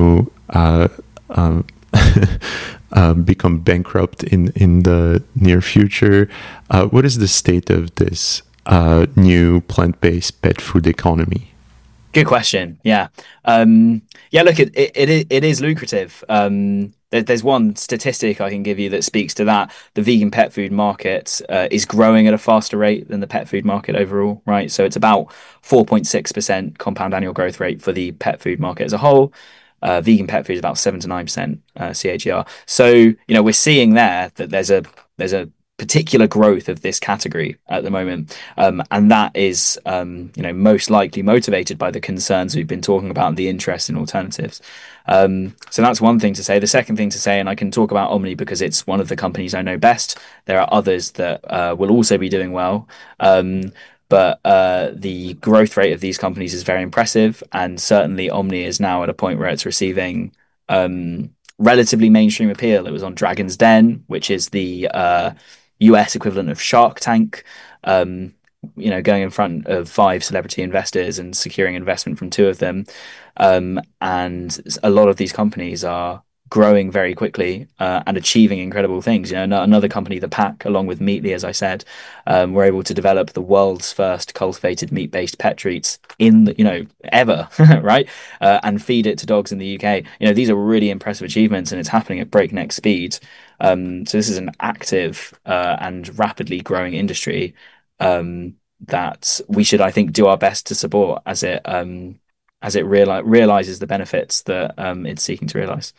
become bankrupt in the near future? What is the state of this new plant-based pet food economy? Good question. Yeah. Look, it is lucrative. There's one statistic I can give you that speaks to that. The vegan pet food market is growing at a faster rate than the pet food market overall, right? So it's about 4.6% compound annual growth rate for the pet food market as a whole. Vegan pet food is about 7 to 9% CAGR. So, we're seeing there that there's a particular growth of this category at the moment. And that is, most likely motivated by the concerns we've been talking about and the interest in alternatives. So that's one thing to say. The second thing to say, and I can talk about Omni because it's one of the companies I know best. There are others that will also be doing well. But the growth rate of these companies is very impressive. And certainly Omni is now at a point where it's receiving relatively mainstream appeal. It was on Dragon's Den, which is the US equivalent of Shark Tank, going in front of 5 celebrity investors and securing investment from 2 of them. And a lot of these companies are growing very quickly and achieving incredible things. Another company, The Pack, along with Meatly, as I said, were able to develop the world's first cultivated meat-based pet treats ever, right? And feed it to dogs in the UK. These are really impressive achievements, and it's happening at breakneck speed. So this is an active and rapidly growing industry that we should, I think, do our best to support as it realizes the benefits that it's seeking to realize.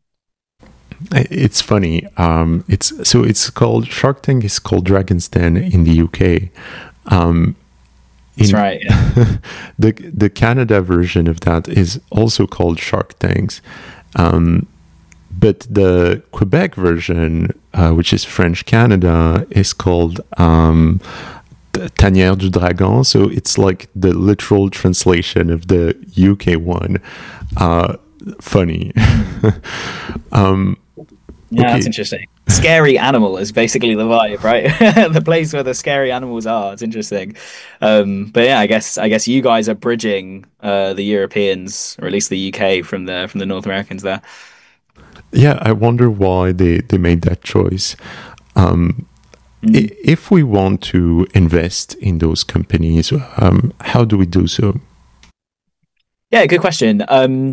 It's funny. It's called Shark Tank. Is called Dragon's Den in the UK. That's right. Yeah. the Canada version of that is also called Shark Tanks, but the Quebec version, which is French Canada, is called Tanière du Dragon. So it's like the literal translation of the UK one. Funny. Yeah, okay. That's interesting. Scary animal is basically the vibe, right? The place where the scary animals are. It's interesting. But yeah, I guess you guys are bridging the Europeans, or at least the UK, from the North Americans there. Yeah, I wonder why they made that choice. Mm. If we want to invest in those companies, how do we do so? Yeah, good question.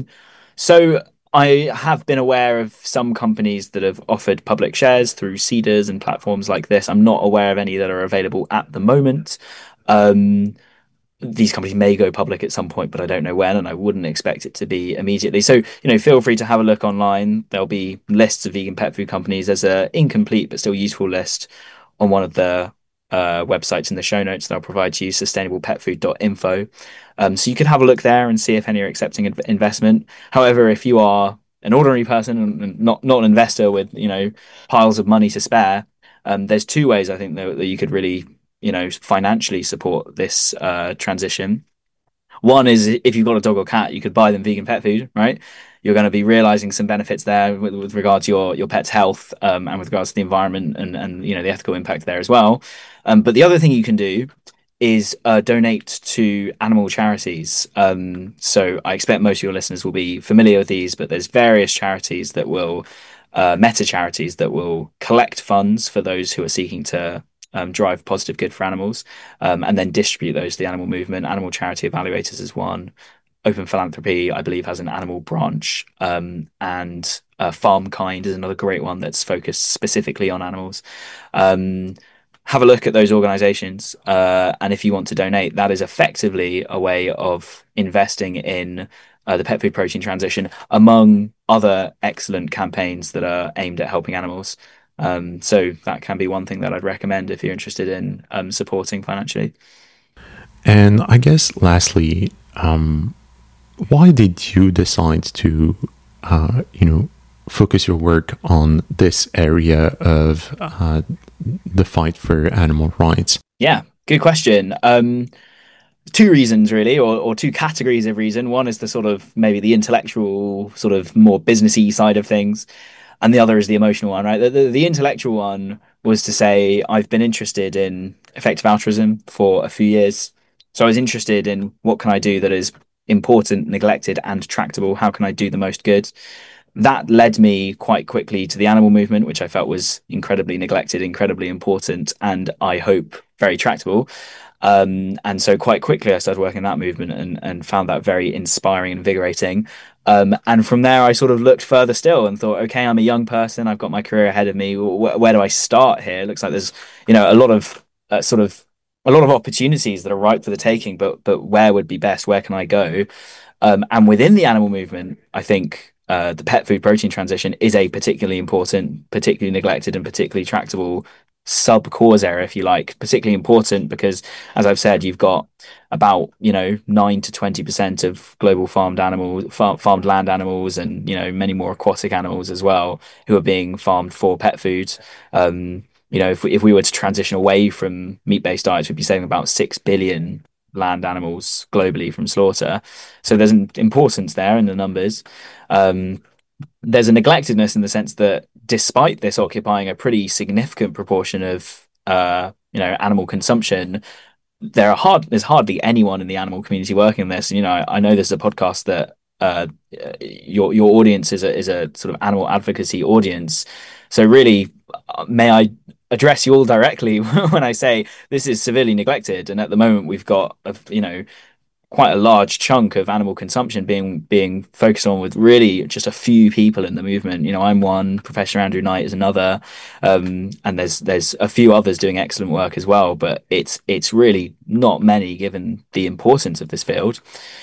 So I have been aware of some companies that have offered public shares through seeders and platforms like this. I'm not aware of any that are available at the moment. Um, these companies may go public at some point, but I don't know when, and I wouldn't expect it to be immediately. So, feel free to have a look online. There'll be lists of vegan pet food companies. There's a incomplete but still useful list on one of the websites in the show notes that I'll provide to you, sustainablepetfood.info. So you can have a look there and see if any are accepting investment. However, if you are an ordinary person and not an investor with piles of money to spare, there's two ways I think that you could really financially support this transition. One is if you've got a dog or cat, you could buy them vegan pet food, right? You're going to be realizing some benefits there with regard to your pet's health, and with regards to the environment and the ethical impact there as well. But the other thing you can do is donate to animal charities. So I expect most of your listeners will be familiar with these, but there's various charities that will meta charities that will collect funds for those who are seeking to drive positive good for animals, and then distribute those to the animal movement. Animal Charity Evaluators is one. Open Philanthropy, I believe, has an animal branch, and Farm Kind is another great one that's focused specifically on animals. Have a look at those organizations, and if you want to donate, that is effectively a way of investing in the pet food protein transition, among other excellent campaigns that are aimed at helping animals. So that can be one thing that I'd recommend if you're interested in supporting financially. And I guess lastly, why did you decide to, focus your work on this area of the fight for animal rights? Yeah, good question. Two reasons really, or two categories of reason. One is the sort of maybe the intellectual, sort of more businessy side of things, and the other is the emotional one, right? The intellectual one was to say I've been interested in effective altruism for a few years, so I was interested in what can I do that is important, neglected, and tractable. How can I do the most good? That led me quite quickly to the animal movement, which I felt was incredibly neglected, incredibly important, and I hope very tractable. And so quite quickly I started working in that movement and found that very inspiring and invigorating. And from there, I sort of looked further still and thought, okay, I'm a young person. I've got my career ahead of me. Where do I start here? It looks like there's, a lot of a lot of opportunities that are ripe for the taking, but where would be best? Where can I go? And within the animal movement, I think the pet food protein transition is a particularly important, particularly neglected, and particularly tractable sub cause area, if you like. Particularly important because, as I've said, you've got about 9 to 20% of global farmed land animals, and many more aquatic animals as well, who are being farmed for pet food. If we were to transition away from meat-based diets, we'd be saving about 6 billion land animals globally from slaughter. So there's an importance there in the numbers. There's a neglectedness in the sense that despite this occupying a pretty significant proportion of animal consumption, there's hardly anyone in the animal community working on this. I know this is a podcast that your audience is a sort of animal advocacy audience. So really, may I address you all directly when I say this is severely neglected, and at the moment we've got quite a large chunk of animal consumption being focused on with really just a few people in the movement. I'm one, Professor Andrew Knight is another, and there's a few others doing excellent work as well, but it's really not many given the importance of this field.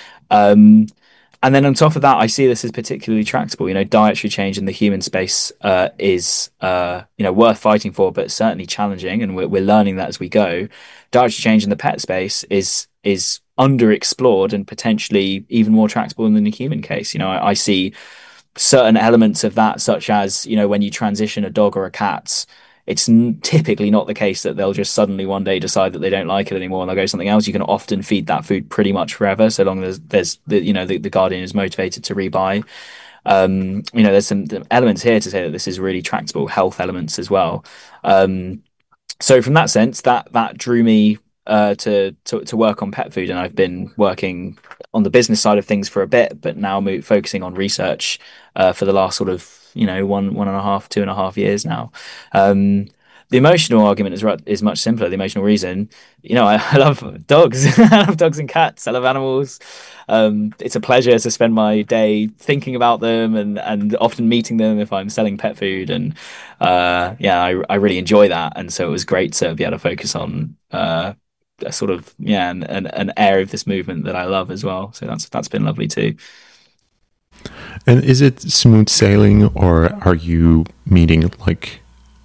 And then on top of that, I see this as particularly tractable. Dietary change in the human space is worth fighting for, but certainly challenging, and we're learning that as we go. Dietary change in the pet space is underexplored and potentially even more tractable than the human case. I see certain elements of that, such as when you transition a dog or a cat, it's typically not the case that they'll just suddenly one day decide that they don't like it anymore and they'll go something else. You can often feed that food pretty much forever, so long as there's the guardian is motivated to rebuy. There's some elements here to say that this is really tractable, health elements as well. So from that sense, that drew me to work on pet food, and I've been working on the business side of things for a bit, but now focusing on research for the last sort of 1.5, 2.5 years now. The emotional argument is much simpler. The emotional reason, I love dogs. I love dogs and cats. I love animals. It's a pleasure to spend my day thinking about them and often meeting them if I'm selling pet food. And I really enjoy that. And so it was great to be able to focus on a sort of an area of this movement that I love as well. So that's been lovely too. And is it smooth sailing, or are you meeting like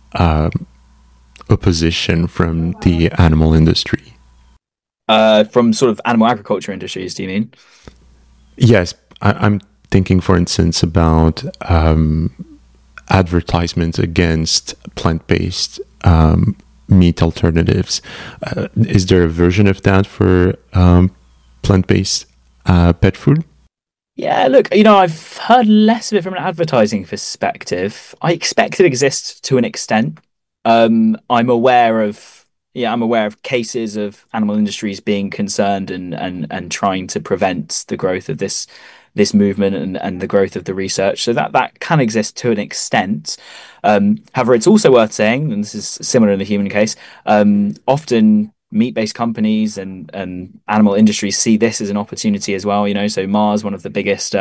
opposition from the animal industry? From sort of animal agriculture industries, do you mean? Yes, I'm thinking, for instance, about advertisements against plant-based meat alternatives. Is there a version of that for plant-based pet food? Yeah, look, I've heard less of it from an advertising perspective. I expect it exists to an extent. I'm aware of cases of animal industries being concerned and trying to prevent the growth of this movement and the growth of the research. So that can exist to an extent. However, it's also worth saying, and this is similar in the human case, often meat-based companies and animal industries see this as an opportunity as well. So Mars, one of the biggest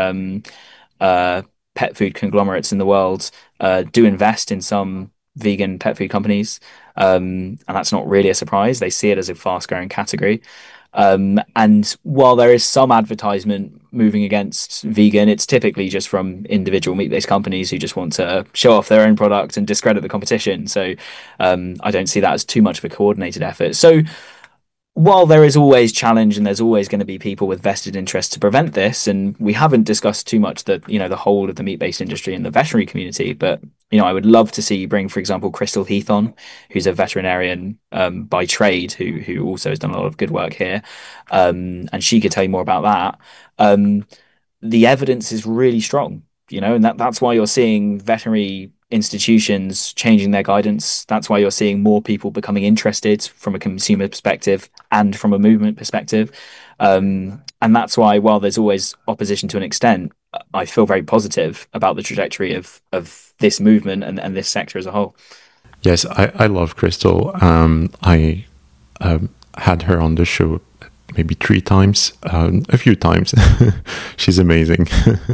pet food conglomerates in the world, do invest in some vegan pet food companies, and that's not really a surprise. They see it as a fast-growing category. And while there is some advertisement moving against vegan, it's typically just from individual meat-based companies who just want to show off their own product and discredit the competition. So I don't see that as too much of a coordinated effort. So while there is always challenge and there's always going to be people with vested interest to prevent this, and we haven't discussed too much the whole of the meat-based industry and the veterinary community, but I would love to see you bring, for example, Crystal Heath on, who's a veterinarian by trade, who also has done a lot of good work here, and she could tell you more about that. The evidence is really strong, and that's why you're seeing veterinary institutions changing their guidance. That's why you're seeing more people becoming interested from a consumer perspective and from a movement perspective. And that's why, while there's always opposition to an extent, I feel very positive about the trajectory of this movement and this sector as a whole. Yes, I love Crystal. I had her on the show maybe 3 times, a few times. She's amazing.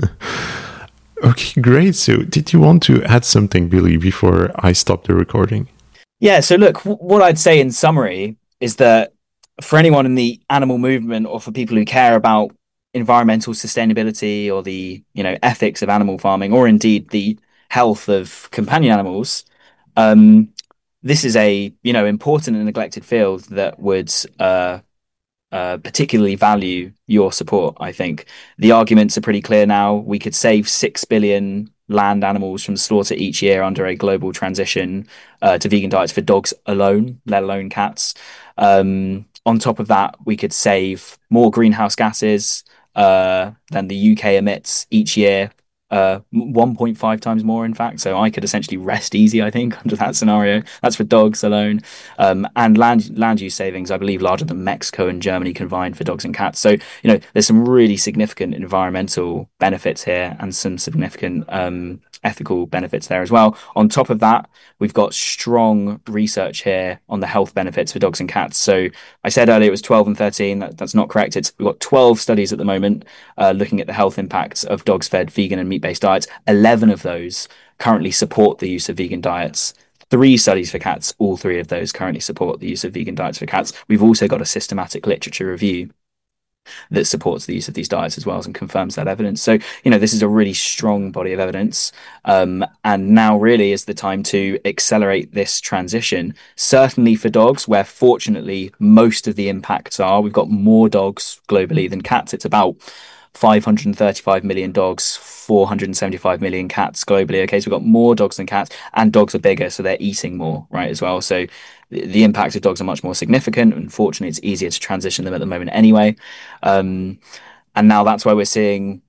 Okay, great. So did you want to add something, Billy, before I stop the recording? Yeah, so look, what I'd say in summary is that for anyone in the animal movement, or for people who care about environmental sustainability or the ethics of animal farming, or indeed the health of companion animals, this is a important and neglected field that would particularly value your support. I think the arguments are pretty clear now. We could save 6 billion land animals from slaughter each year under a global transition to vegan diets for dogs alone, let alone cats. On top of that, we could save more greenhouse gases than the UK emits each year, 1.5 times more, in fact. So I could essentially rest easy, I think, under that scenario. That's for dogs alone. And land use savings, I believe, larger than Mexico and Germany combined for dogs and cats. So, there's some really significant environmental benefits here and some significant ethical benefits there as well. On top of that, we've got strong research here on the health benefits for dogs and cats. So I said earlier it was 12 and 13. That's not correct. We've got 12 studies at the moment looking at the health impacts of dogs fed vegan and meat-based diets. 11 of those currently support the use of vegan diets. 3 studies for cats. All 3 of those currently support the use of vegan diets for cats. We've also got a systematic literature review that supports the use of these diets as well and confirms that evidence. So, this is a really strong body of evidence. And now really is the time to accelerate this transition, certainly for dogs, where fortunately most of the impacts are. We've got more dogs globally than cats. It's about 535 million dogs, 475 million cats globally. Okay, so we've got more dogs than cats, and dogs are bigger, so they're eating more, right, as well. So the impact of dogs are much more significant. Unfortunately, it's easier to transition them at the moment anyway. And now that's why we're seeing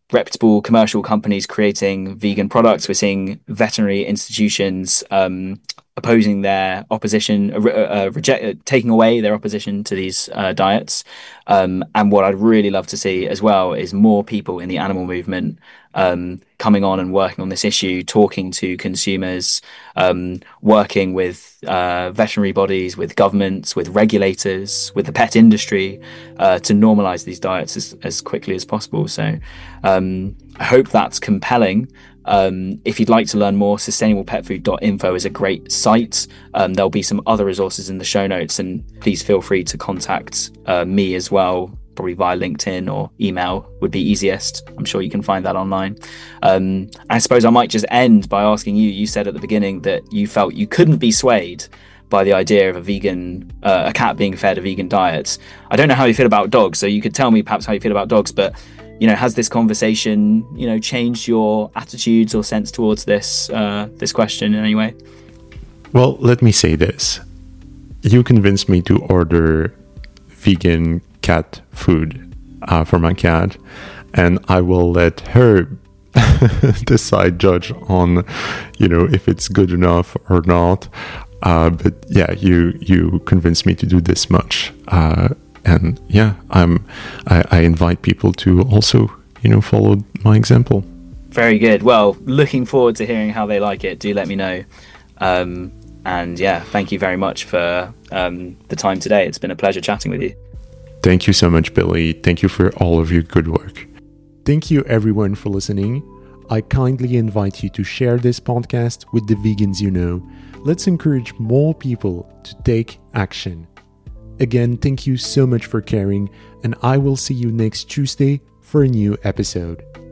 reputable commercial companies creating vegan products. We're seeing veterinary institutions opposing their opposition, taking away their opposition to these diets. And what I'd really love to see as well is more people in the animal movement coming on and working on this issue, talking to consumers, working with veterinary bodies, with governments, with regulators, with the pet industry to normalize these diets as quickly as possible. So I hope that's compelling. If you'd like to learn more, sustainablepetfood.info is a great site. There'll be some other resources in the show notes, and please feel free to contact me as well, probably via LinkedIn or email would be easiest. I'm sure you can find that online. I suppose I might just end by asking you said at the beginning that you felt you couldn't be swayed by the idea of a cat being fed a vegan diet. I don't know how you feel about dogs, so you could tell me perhaps how you feel about dogs, but has this conversation, changed your attitudes or sense towards this question in any way? Well, let me say this. You convinced me to order vegan cat food for my cat, and I will let her judge on, if it's good enough or not. But yeah, you convinced me to do this much. And yeah, I invite people to also, follow my example. Very good. Well, looking forward to hearing how they like it. Do let me know. And yeah, thank you very much for the time today. It's been a pleasure chatting with you. Thank you so much, Billy. Thank you for all of your good work. Thank you, everyone, for listening. I kindly invite you to share this podcast with the vegans you know. Let's encourage more people to take action. Again, thank you so much for caring, and I will see you next Tuesday for a new episode.